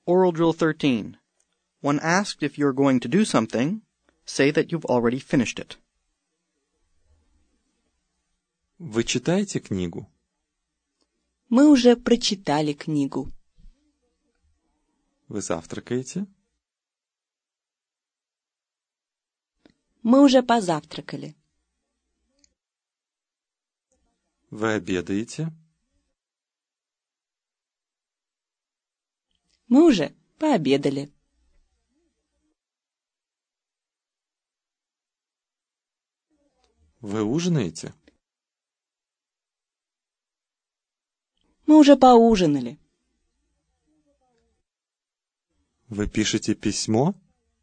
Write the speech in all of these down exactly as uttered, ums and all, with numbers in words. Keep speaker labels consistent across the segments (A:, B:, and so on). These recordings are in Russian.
A: Oral Drill thirteen. When asked if you're going to do something, say that you've already finished it.
B: Вы читаете книгу?
C: Мы уже прочитали книгу.
B: Вы завтракаете?
C: Мы уже позавтракали.
B: Вы обедаете?
C: Мы уже пообедали.
B: Вы ужинаете?
C: Мы уже поужинали.
B: Вы пишете письмо?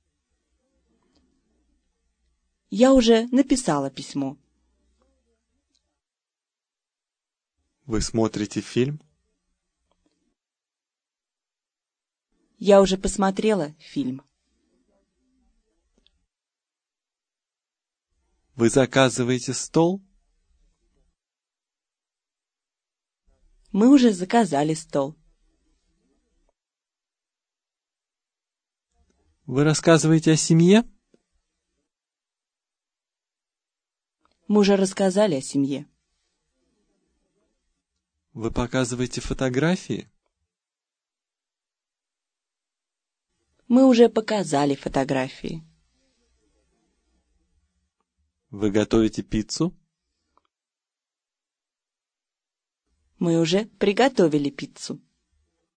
C: Я уже написала письмо.
B: Вы смотрите фильм?
C: Я уже посмотрела фильм.
B: Вы заказываете стол?
C: Мы уже заказали стол.
B: Вы рассказываете о семье?
C: Мы уже рассказали о семье.
B: Вы показываете фотографии?
C: Мы уже показали фотографии.
B: Вы готовите пиццу?
C: Мы уже приготовили пиццу.